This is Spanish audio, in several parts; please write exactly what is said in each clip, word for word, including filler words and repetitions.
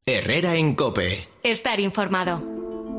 Herrera en COPE. Estar informado.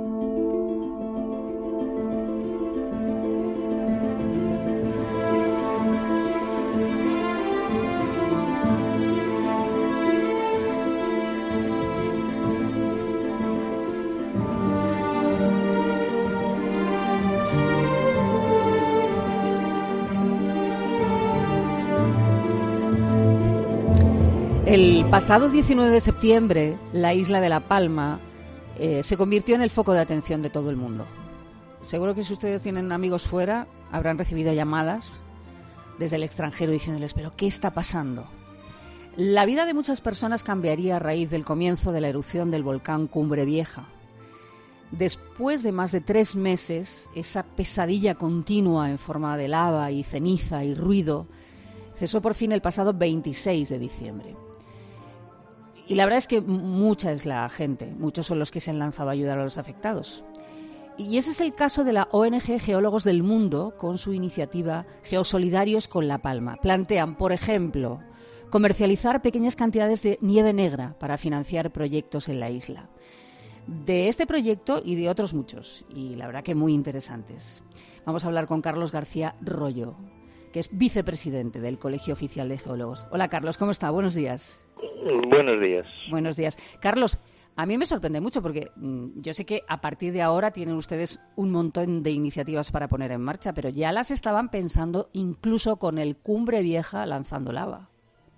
El pasado diecinueve de septiembre, la isla de La Palma eh, se convirtió en el foco de atención de todo el mundo. Seguro que si ustedes tienen amigos fuera, habrán recibido llamadas desde el extranjero diciéndoles, ¿pero qué está pasando? La vida de muchas personas cambiaría a raíz del comienzo de la erupción del volcán Cumbre Vieja. Después de más de tres meses, esa pesadilla continua en forma de lava y ceniza y ruido cesó por fin el pasado veintiséis de diciembre. Y la verdad es que mucha es la gente, muchos son los que se han lanzado a ayudar a los afectados. Y ese es el caso de la O N G Geólogos del Mundo con su iniciativa Geosolidarios con La Palma. Plantean, por ejemplo, comercializar pequeñas cantidades de nieve negra para financiar proyectos en la isla. De este proyecto y de otros muchos, y la verdad que muy interesantes. Vamos a hablar con Carlos García Rollo, que es vicepresidente del Colegio Oficial de Geólogos. Hola, Carlos, ¿cómo está? Buenos días. Buenos días. Buenos días. Carlos, a mí me sorprende mucho porque mmm, yo sé que a partir de ahora tienen ustedes un montón de iniciativas para poner en marcha, pero ya las estaban pensando incluso con el Cumbre Vieja lanzando lava.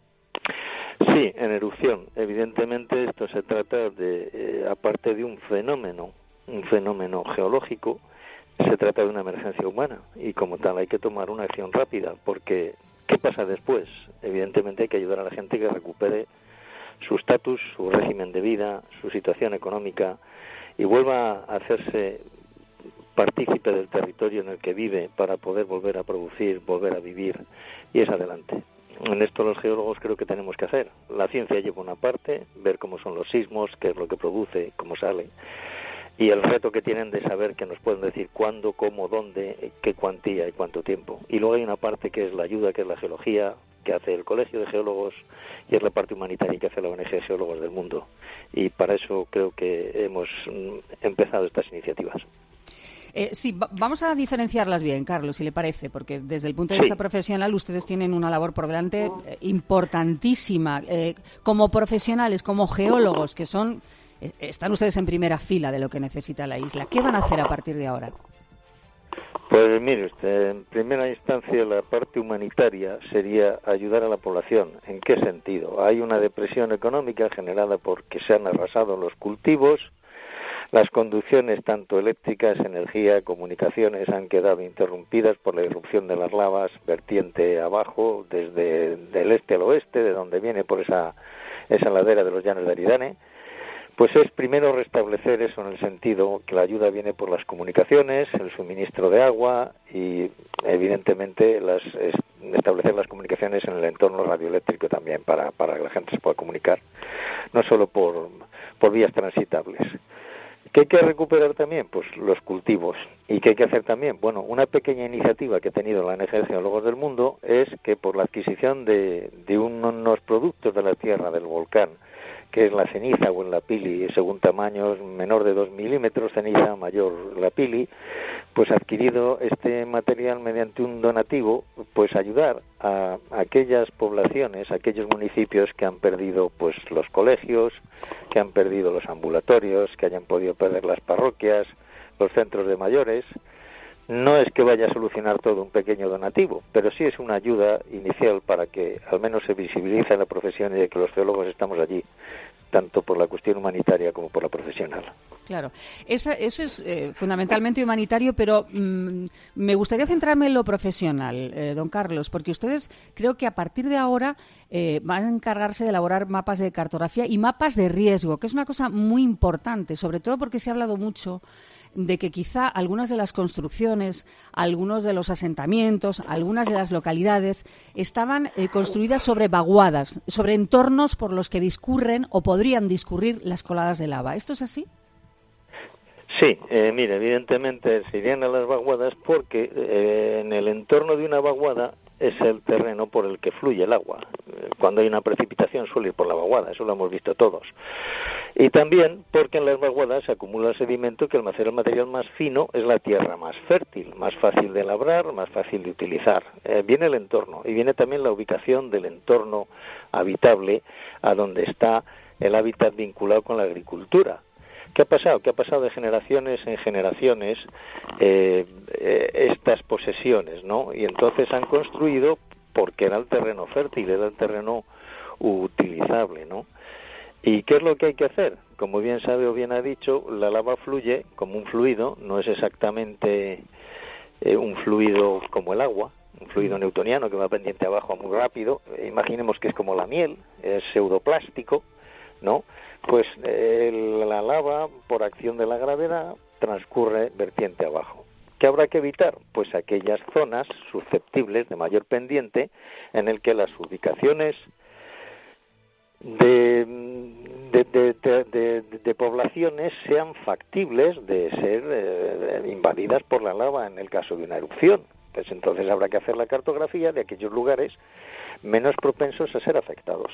Sí, en erupción. Evidentemente esto se trata de, eh, aparte de un fenómeno, un fenómeno geológico, se trata de una emergencia humana y como tal hay que tomar una acción rápida porque ¿qué pasa después? Evidentemente hay que ayudar a la gente que recupere su estatus, su régimen de vida, su situación económica y vuelva a hacerse partícipe del territorio en el que vive para poder volver a producir, volver a vivir y es adelante. En esto los geólogos creo que tenemos que hacer. La ciencia lleva una parte, ver cómo son los sismos, qué es lo que produce, cómo sale. Y el reto que tienen de saber que nos pueden decir cuándo, cómo, dónde, qué cuantía y cuánto tiempo. Y luego hay una parte que es la ayuda, que es la geología, que hace el Colegio de Geólogos, y es la parte humanitaria que hace la O N G Geólogos del Mundo. Y para eso creo que hemos empezado estas iniciativas. Eh, sí, va- vamos a diferenciarlas bien, Carlos, si le parece, porque desde el punto de vista Sí. profesional ustedes tienen una labor por delante eh, importantísima. Eh, como profesionales, como geólogos, que son... Están ustedes en primera fila de lo que necesita la isla. ¿Qué van a hacer a partir de ahora? Pues mire usted, en primera instancia la parte humanitaria sería ayudar a la población. ¿En qué sentido? Hay una depresión económica generada porque se han arrasado los cultivos, las conducciones tanto eléctricas, energía, comunicaciones han quedado interrumpidas por la irrupción de las lavas vertiente abajo, desde del este al oeste, de donde viene por esa, esa ladera de los llanos de Aridane. Pues es primero restablecer eso en el sentido que la ayuda viene por las comunicaciones, el suministro de agua y evidentemente las, es, establecer las comunicaciones en el entorno radioeléctrico también para, para que la gente se pueda comunicar, no solo por, por vías transitables. ¿Qué hay que recuperar también? Pues los cultivos. ¿Y qué hay que hacer también? Bueno, una pequeña iniciativa que ha tenido la O N G de Geólogos del Mundo es que por la adquisición de, de unos productos de la tierra del volcán, que es la ceniza o el lapili, según tamaños, menor de dos milímetros, ceniza, mayor lapili, pues adquirido este material mediante un donativo, pues ayudar a aquellas poblaciones, a aquellos municipios que han perdido pues los colegios, que han perdido los ambulatorios, que hayan podido perder las parroquias, los centros de mayores. No es que vaya a solucionar todo un pequeño donativo, pero sí es una ayuda inicial para que al menos se visibilice la profesión y de que los geólogos estamos allí, tanto por la cuestión humanitaria como por la profesional. Claro, Esa, eso es eh, fundamentalmente humanitario, pero mmm, me gustaría centrarme en lo profesional, eh, don Carlos, porque ustedes creo que a partir de ahora eh, van a encargarse de elaborar mapas de cartografía y mapas de riesgo, que es una cosa muy importante, sobre todo porque se ha hablado mucho de que quizá algunas de las construcciones, algunos de los asentamientos, algunas de las localidades estaban eh, construidas sobre vaguadas, sobre entornos por los que discurren o podrían discurrir las coladas de lava. ¿Esto es así? Sí, eh, mire, evidentemente se irían a las vaguadas porque eh, en el entorno de una vaguada es el terreno por el que fluye el agua. Cuando hay una precipitación suele ir por la vaguada, eso lo hemos visto todos. Y también porque en las vaguadas se acumula sedimento que al ser el material más fino es la tierra más fértil, más fácil de labrar, más fácil de utilizar. Eh, viene el entorno y viene también la ubicación del entorno habitable a donde está el hábitat vinculado con la agricultura. ¿Qué ha pasado? ¿Qué ha pasado de generaciones en generaciones eh, eh, estas posesiones, ¿no? Y entonces han construido porque era el terreno fértil, era el terreno utilizable, ¿no? ¿Y qué es lo que hay que hacer? Como bien sabe o bien ha dicho, la lava fluye como un fluido, no es exactamente eh, un fluido como el agua, un fluido newtoniano que va pendiente abajo muy rápido. Imaginemos que es como la miel, es pseudoplástico, ¿no? Pues eh, la lava, por acción de la gravedad, transcurre vertiente abajo. ¿Qué habrá que evitar? Pues aquellas zonas susceptibles de mayor pendiente en el que las ubicaciones de, de, de, de, de, de poblaciones sean factibles de ser eh, invadidas por la lava en el caso de una erupción. Pues entonces habrá que hacer la cartografía de aquellos lugares menos propensos a ser afectados.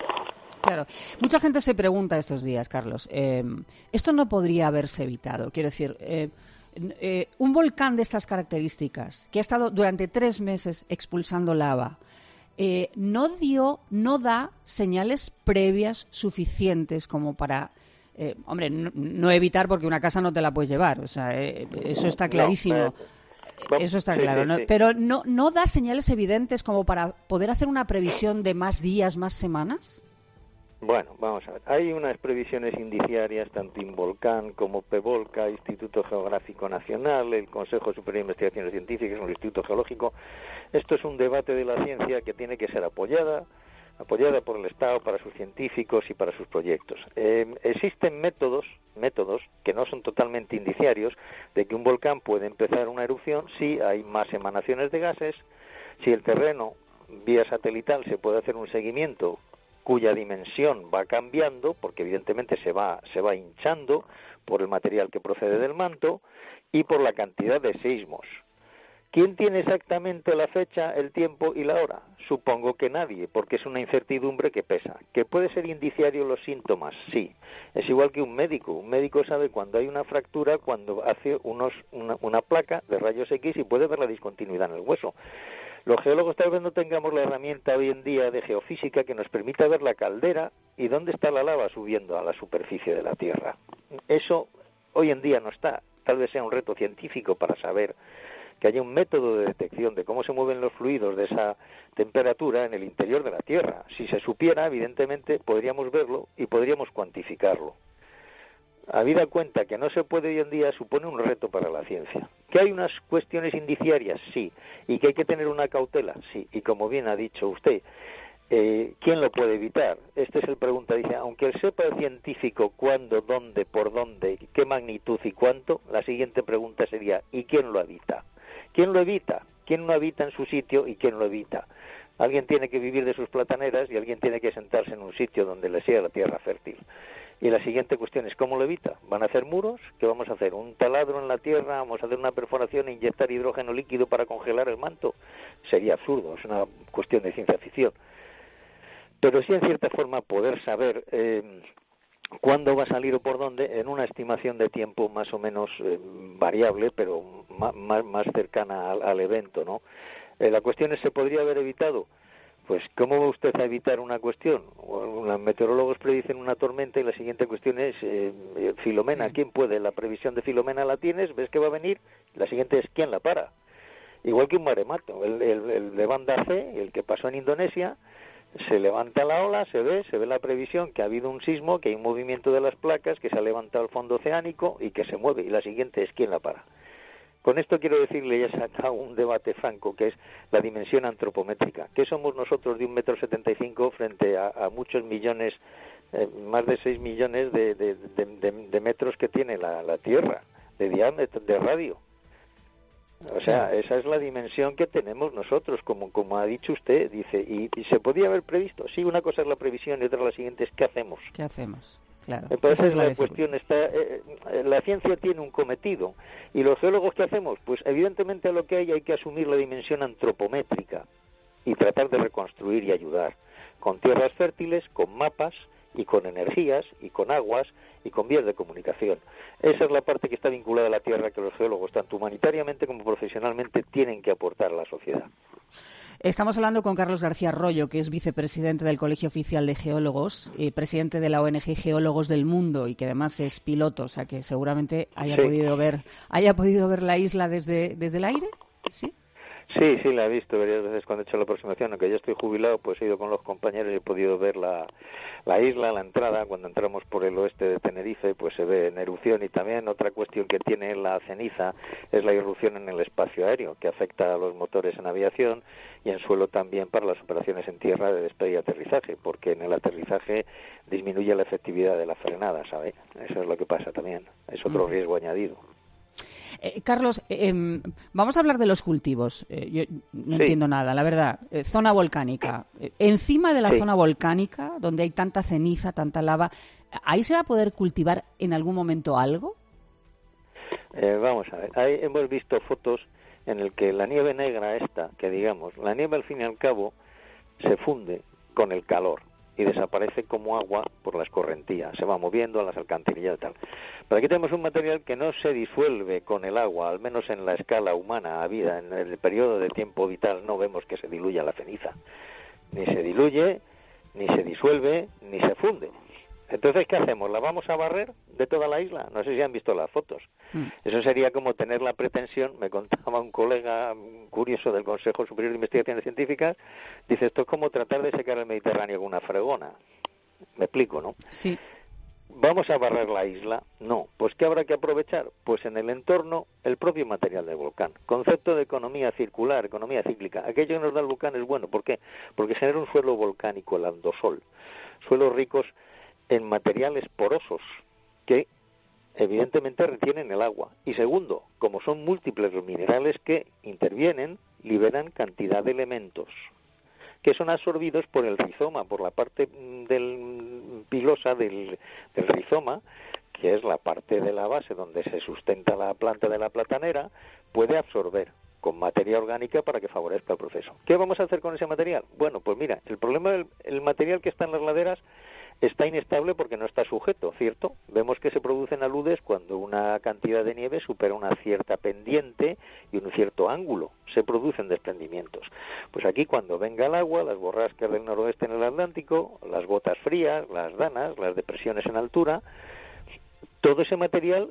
Claro. Mucha gente se pregunta estos días, Carlos, eh, ¿esto no podría haberse evitado? Quiero decir, eh, eh, un volcán de estas características, que ha estado durante tres meses expulsando lava, eh, no dio, no da señales previas suficientes como para, eh, hombre, no, no evitar porque una casa no te la puedes llevar, o sea, eh, eso está clarísimo. No, eh, Eso está sí, claro, sí, ¿no? Sí. Pero no, ¿no da señales evidentes como para poder hacer una previsión de más días, más semanas? Bueno, vamos a ver. Hay unas previsiones indiciarias, tanto Involcán como PEVOLCA, Instituto Geográfico Nacional, el Consejo Superior de Investigaciones Científicas, el Instituto Geológico. Esto es un debate de la ciencia que tiene que ser apoyada, apoyada por el Estado para sus científicos y para sus proyectos. Eh, existen métodos, métodos que no son totalmente indiciarios de que un volcán puede empezar una erupción si hay más emanaciones de gases, si el terreno vía satelital se puede hacer un seguimiento cuya dimensión va cambiando, porque evidentemente se va, se va hinchando por el material que procede del manto y por la cantidad de seísmos. ¿Quién tiene exactamente la fecha, el tiempo y la hora? Supongo que nadie, porque es una incertidumbre que pesa. ¿Que puede ser indiciario los síntomas? Sí. Es igual que un médico. Un médico sabe cuando hay una fractura, cuando hace unos, una, una placa de rayos X y puede ver la discontinuidad en el hueso. Los geólogos tal vez no tengamos la herramienta hoy en día de geofísica que nos permita ver la caldera y dónde está la lava subiendo a la superficie de la Tierra. Eso hoy en día no está. Tal vez sea un reto científico para saber que haya un método de detección de cómo se mueven los fluidos de esa temperatura en el interior de la Tierra. Si se supiera, evidentemente, podríamos verlo y podríamos cuantificarlo. Habida cuenta que no se puede hoy en día, supone un reto para la ciencia. ¿Que hay unas cuestiones indiciarias? Sí. ¿Y que hay que tener una cautela? Sí. Y como bien ha dicho usted, eh, ¿quién lo puede evitar? Este es el pregunta. Dice, aunque sepa el científico cuándo, dónde, por dónde, qué magnitud y cuánto, la siguiente pregunta sería, ¿y quién lo evita? ¿Quién lo evita? ¿Quién no habita en su sitio y quién lo evita? Alguien tiene que vivir de sus plataneras y alguien tiene que sentarse en un sitio donde le sea la tierra fértil. Y la siguiente cuestión es, ¿cómo lo evita? ¿Van a hacer muros? ¿Qué vamos a hacer? ¿Un taladro en la tierra? ¿Vamos a hacer una perforación e inyectar hidrógeno líquido para congelar el manto? Sería absurdo, es una cuestión de ciencia ficción. Pero sí, en cierta forma, poder saber eh, cuándo va a salir o por dónde en una estimación de tiempo más o menos eh, variable, pero más, más, más cercana al, al evento, ¿no? Eh, la cuestión es, ¿se podría haber evitado? Pues, ¿cómo va usted a evitar una cuestión? Los meteorólogos predicen una tormenta y la siguiente cuestión es, eh, Filomena, ¿quién puede? La previsión de Filomena la tienes, ves que va a venir, la siguiente es, ¿quién la para? Igual que un maremoto, el, el, el de Banda C, el que pasó en Indonesia, se levanta la ola, se ve, se ve la previsión que ha habido un sismo, que hay un movimiento de las placas, que se ha levantado el fondo oceánico y que se mueve, y la siguiente es, ¿quién la para? Con esto quiero decirle, ya se acaba un debate franco, que es la dimensión antropométrica. ¿Qué somos nosotros de un metro setenta y cinco frente a, a muchos millones, eh, más de seis millones de, de, de, de, de metros que tiene la, la Tierra, de diámetro, de radio? O sea, esa es la dimensión que tenemos nosotros, como, como ha dicho usted, dice, y, y se podía haber previsto. Sí, una cosa es la previsión y otra la siguiente es, ¿qué hacemos? ¿Qué hacemos? Claro. Entonces es la, la cuestión está, eh, la ciencia tiene un cometido y los geólogos, ¿qué hacemos? Pues evidentemente a lo que hay hay que asumir la dimensión antropométrica y tratar de reconstruir y ayudar con tierras fértiles, con mapas y con energías, y con aguas, y con vías de comunicación. Esa es la parte que está vinculada a la Tierra que los geólogos, tanto humanitariamente como profesionalmente, tienen que aportar a la sociedad. Estamos hablando con Carlos García Arroyo, que es vicepresidente del Colegio Oficial de Geólogos, eh, presidente de la O N G Geólogos del Mundo y que además es piloto, o sea que seguramente haya sí. podido ver haya podido ver la isla desde, desde el aire, ¿sí? Sí, sí, la he visto varias veces cuando he hecho la aproximación. Aunque ya estoy jubilado, pues he ido con los compañeros y he podido ver la, la isla, la entrada. Cuando entramos por el oeste de Tenerife, pues se ve en erupción. Y también otra cuestión que tiene la ceniza es la irrupción en el espacio aéreo, que afecta a los motores en aviación y en suelo también para las operaciones en tierra de despegue y aterrizaje, porque en el aterrizaje disminuye la efectividad de la frenada, ¿sabe? Eso es lo que pasa también. Es otro riesgo añadido. Eh, Carlos, eh, vamos a hablar de los cultivos. Eh, yo no sí. entiendo nada, la verdad. Eh, zona volcánica. Eh, encima de la sí. zona volcánica, donde hay tanta ceniza, tanta lava, ¿ahí se va a poder cultivar en algún momento algo? Eh, vamos a ver. Ahí hemos visto fotos en el que la nieve negra esta, que digamos, la nieve al fin y al cabo se funde con el calor y desaparece como agua por la escorrentía, se va moviendo a las alcantarillas y tal. Pero aquí tenemos un material que no se disuelve con el agua, al menos en la escala humana, a vida, en el periodo de tiempo vital no vemos que se diluya la ceniza. Ni se diluye, ni se disuelve, ni se funde. Entonces, ¿qué hacemos? ¿La vamos a barrer de toda la isla? No sé si han visto las fotos. Mm. Eso sería como tener la pretensión, me contaba un colega curioso del Consejo Superior de Investigaciones Científicas, dice, esto es como tratar de secar el Mediterráneo con una fregona. Me explico, ¿no? Sí. ¿Vamos a barrer la isla? No. Pues ¿qué habrá que aprovechar? Pues en el entorno el propio material del volcán. Concepto de economía circular, economía cíclica. Aquello que nos da el volcán es bueno. ¿Por qué? Porque genera un suelo volcánico, el andosol. Suelos ricos en materiales porosos que evidentemente retienen el agua. Y segundo, como son múltiples los minerales que intervienen, liberan cantidad de elementos que son absorbidos por el rizoma, por la parte del pilosa del, del rizoma, que es la parte de la base donde se sustenta la planta de la platanera, puede absorber con materia orgánica para que favorezca el proceso. ¿Qué vamos a hacer con ese material? Bueno, pues mira, el problema del el material que está en las laderas está inestable porque no está sujeto, ¿cierto? Vemos que se producen aludes cuando una cantidad de nieve supera una cierta pendiente y un cierto ángulo. Se producen desprendimientos. Pues aquí cuando venga el agua, las borrascas del noroeste en el Atlántico, las gotas frías, las danas, las depresiones en altura, todo ese material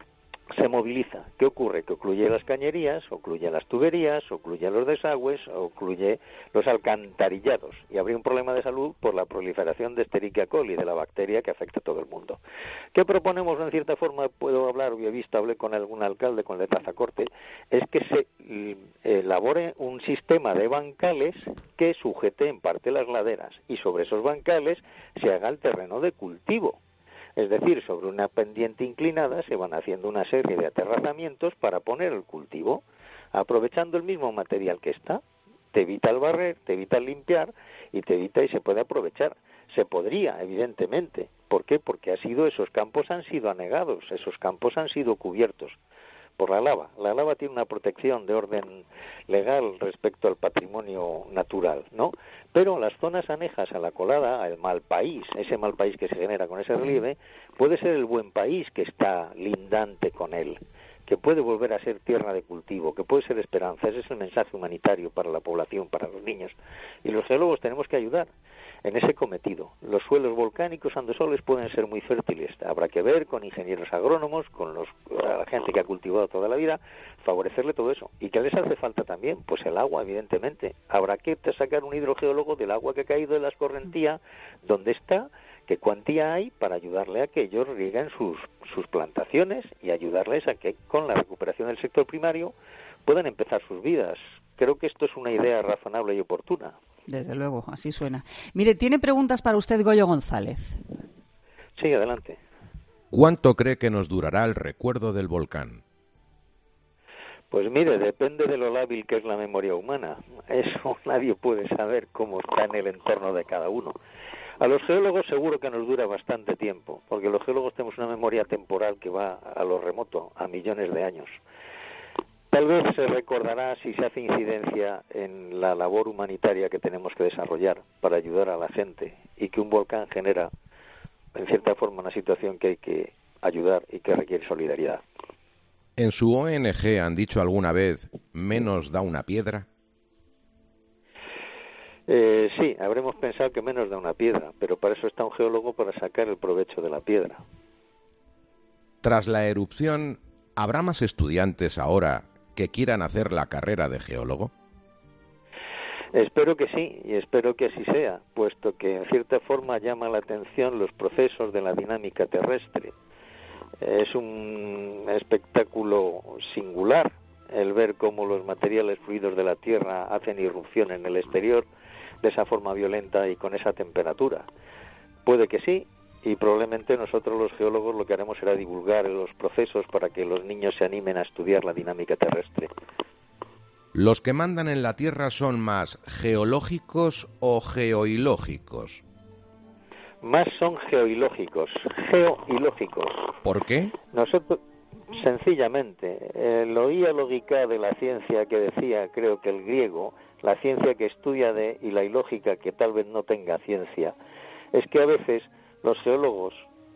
se moviliza. ¿Qué ocurre? Que ocluye las cañerías, ocluye las tuberías, ocluye los desagües, ocluye los alcantarillados. Y habría un problema de salud por la proliferación de Escherichia coli, de la bacteria que afecta a todo el mundo. ¿Qué proponemos? En cierta forma, puedo hablar, yo he visto, hablé con algún alcalde, con el Tazacorte, es que se elabore un sistema de bancales que sujete en parte las laderas y sobre esos bancales se haga el terreno de cultivo. Es decir, sobre una pendiente inclinada se van haciendo una serie de aterrazamientos para poner el cultivo, aprovechando el mismo material que está. Te evita el barrer, te evita el limpiar y te evita y se puede aprovechar. Se podría, evidentemente. ¿Por qué? Porque ha sido, esos campos han sido anegados, esos campos han sido cubiertos por la lava. La lava tiene una protección de orden legal respecto al patrimonio natural, ¿no? Pero las zonas anejas a la colada, al mal país, ese mal país que se genera con ese relieve, puede ser el buen país que está lindante con él, que puede volver a ser tierra de cultivo, que puede ser esperanza. Ese es el mensaje humanitario para la población, para los niños. Y los geólogos tenemos que ayudar en ese cometido. Los suelos volcánicos andosoles pueden ser muy fértiles. Habrá que ver con ingenieros agrónomos, con los, la gente que ha cultivado toda la vida, favorecerle todo eso. ¿Y qué les hace falta también? Pues el agua, evidentemente. Habrá que sacar un hidrogeólogo del agua que ha caído de la escorrentía, donde está, qué cuantía hay para ayudarle a que ellos rieguen sus, sus plantaciones y ayudarles a que con la recuperación del sector primario puedan empezar sus vidas. Creo que esto es una idea razonable y oportuna. Desde luego, así suena. Mire, tiene preguntas para usted Goyo González. Sí, adelante. ¿Cuánto cree que nos durará el recuerdo del volcán? Pues mire, depende de lo lábil que es la memoria humana. Eso nadie puede saber cómo está en el entorno de cada uno. A los geólogos seguro que nos dura bastante tiempo, porque los geólogos tenemos una memoria temporal que va a lo remoto, a millones de años. Tal vez se recordará si se hace incidencia en la labor humanitaria que tenemos que desarrollar para ayudar a la gente y que un volcán genera en cierta forma, una situación que hay que ayudar y que requiere solidaridad. ¿En su O N Ge han dicho alguna vez, menos da una piedra? Eh, sí, habremos pensado que menos da una piedra, pero para eso está un geólogo, para sacar el provecho de la piedra. Tras la erupción, ¿habrá más estudiantes ahora que quieran hacer la carrera de geólogo? Espero que sí, y espero que así sea, puesto que en cierta forma llama la atención los procesos de la dinámica terrestre. Es un espectáculo singular el ver cómo los materiales fluidos de la Tierra hacen irrupción en el exterior de esa forma violenta y con esa temperatura. Puede que sí, y probablemente nosotros los geólogos lo que haremos será divulgar los procesos para que los niños se animen a estudiar la dinámica terrestre. ¿Los que mandan en la Tierra son más geológicos o geoilógicos? Más son geoilógicos, geoilógicos. ¿Por qué? Nosotros, sencillamente, eh, lo lógica de la ciencia que decía, creo que el griego, la ciencia que estudia de y la ilógica que tal vez no tenga ciencia, es que a veces los geólogos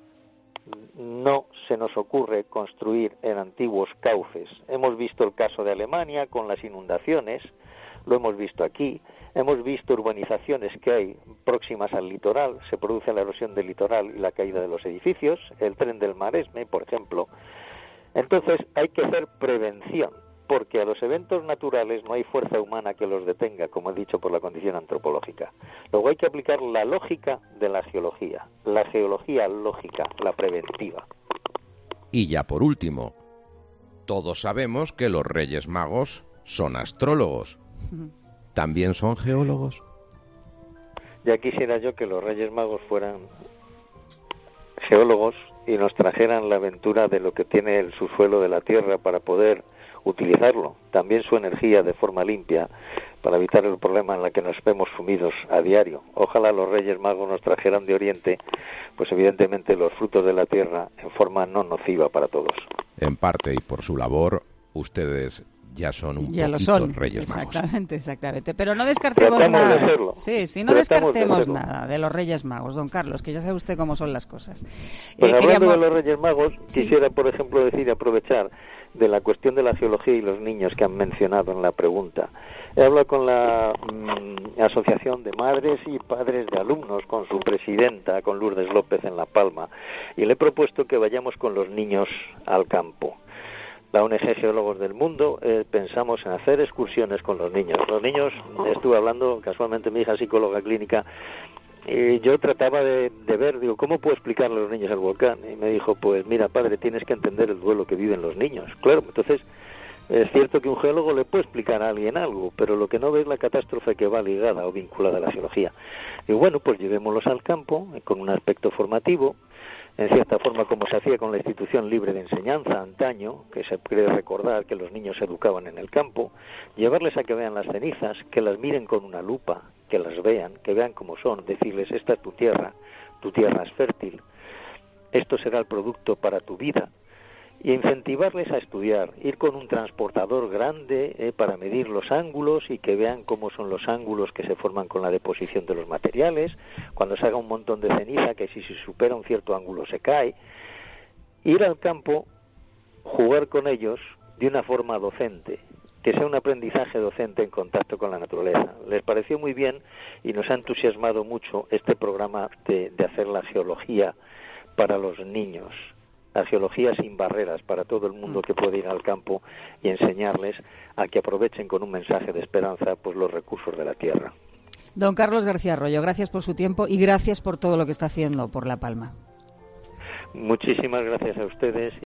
no se nos ocurre construir en antiguos cauces. Hemos visto el caso de Alemania con las inundaciones, lo hemos visto aquí, hemos visto urbanizaciones que hay próximas al litoral, se produce la erosión del litoral y la caída de los edificios, el tren del Maresme, por ejemplo. Entonces hay que hacer prevención, porque a los eventos naturales no hay fuerza humana que los detenga, como he dicho, por la condición antropológica. Luego hay que aplicar la lógica de la geología, la geología lógica, la preventiva. Y ya por último, todos sabemos que los Reyes Magos son astrólogos. ¿También son geólogos? Ya quisiera yo que los Reyes Magos fueran geólogos y nos trajeran la aventura de lo que tiene el subsuelo de la Tierra para poder utilizarlo, también su energía de forma limpia, para evitar el problema en el que nos vemos sumidos a diario. Ojalá los Reyes Magos nos trajeran de Oriente, pues evidentemente los frutos de la tierra en forma no nociva para todos. En parte, y por su labor, ustedes ya son un ya poquito lo son. Reyes Magos. Exactamente, exactamente. Pero no descartemos Tratamos nada. de serlo. Sí, sí, no Tratamos descartemos de nada de los Reyes Magos, don Carlos, que ya sabe usted cómo son las cosas. Pues Eh, hablando queríamos... de los Reyes Magos, Sí. quisiera, por ejemplo, decir y aprovechar de la cuestión de la geología y los niños que han mencionado en la pregunta. He hablado con la mm, Asociación de Madres y Padres de Alumnos, con su presidenta, con Lourdes López en La Palma, y le he propuesto que vayamos con los niños al campo. La O N Ge Geólogos del Mundo eh, pensamos en hacer excursiones con los niños. Los niños, estuve hablando, casualmente mi hija psicóloga clínica, y yo trataba de, de ver, digo, ¿cómo puedo explicarle a los niños el volcán? Y me dijo, pues mira, padre, tienes que entender el duelo que viven los niños. Claro, entonces es cierto que un geólogo le puede explicar a alguien algo, pero lo que no ve es la catástrofe que va ligada o vinculada a la geología. Y bueno, pues llevémoslos al campo con un aspecto formativo, en cierta forma como se hacía con la institución libre de enseñanza antaño, que se cree recordar que los niños se educaban en el campo, llevarles a que vean las cenizas, que las miren con una lupa, que las vean, que vean cómo son, decirles, esta es tu tierra, tu tierra es fértil, esto será el producto para tu vida, y incentivarles a estudiar, ir con un transportador grande eh, para medir los ángulos y que vean cómo son los ángulos que se forman con la deposición de los materiales, cuando se haga un montón de ceniza, que si se supera un cierto ángulo se cae, ir al campo, jugar con ellos de una forma docente, que sea un aprendizaje docente en contacto con la naturaleza. Les pareció muy bien y nos ha entusiasmado mucho este programa de, de hacer la geología para los niños. La geología sin barreras para todo el mundo que puede ir al campo y enseñarles a que aprovechen con un mensaje de esperanza pues los recursos de la tierra. Don Carlos García Arroyo, gracias por su tiempo y gracias por todo lo que está haciendo por La Palma. Muchísimas gracias a ustedes.